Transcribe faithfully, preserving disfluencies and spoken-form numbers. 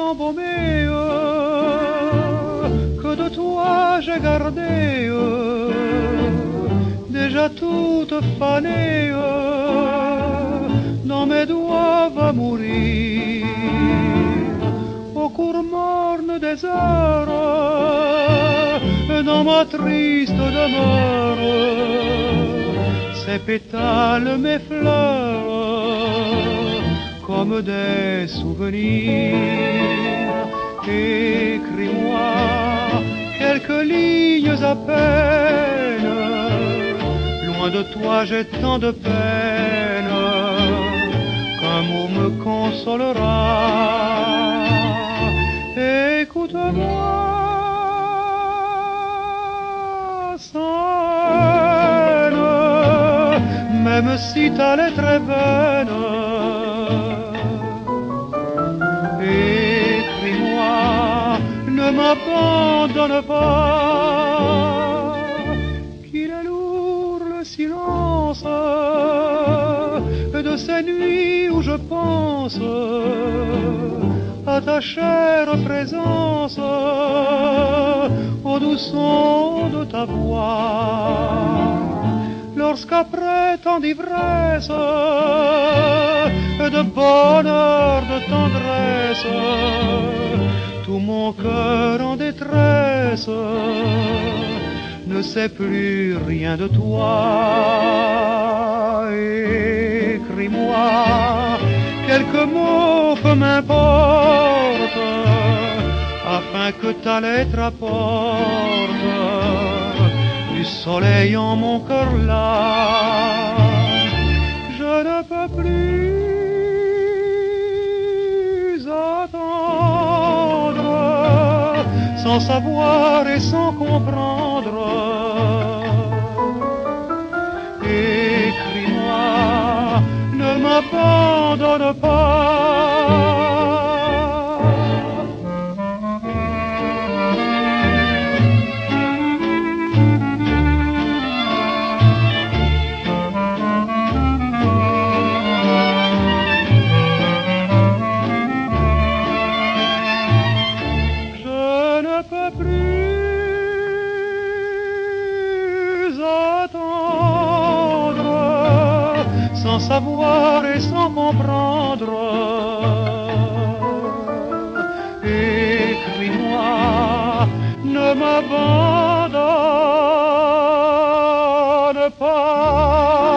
embaumée que de toi j'ai gardé, déjà toute fanée, dans mes doigts va mourir, au cours morne des heures, dans ma triste demeure, ces pétales, mes fleurs, comme des souvenirs. Écris-moi quelques lignes à peine, loin de toi j'ai tant de peine, qu'un mot me consolera. Écoute-moi, scène, même si ta lettre est vaine. Écris-moi, ne m'abandonne pas, qu'il est lourd le silence de ces nuits où je pense à ta chère présence, au doux son de ta voix. Lorsqu'après tant d'ivresse, de bonheur, de tendresse, tout mon cœur en détresse ne sait plus rien de toi. Écris-moi quelques mots, peu m'importe, afin que ta lettre apporte du soleil en mon cœur là. Je ne peux plus attendre, sans savoir et sans comprendre. Écris-moi, ne m'abandonne pas. Sans savoir et sans comprendre. Écris-moi, ne m'abandonne pas.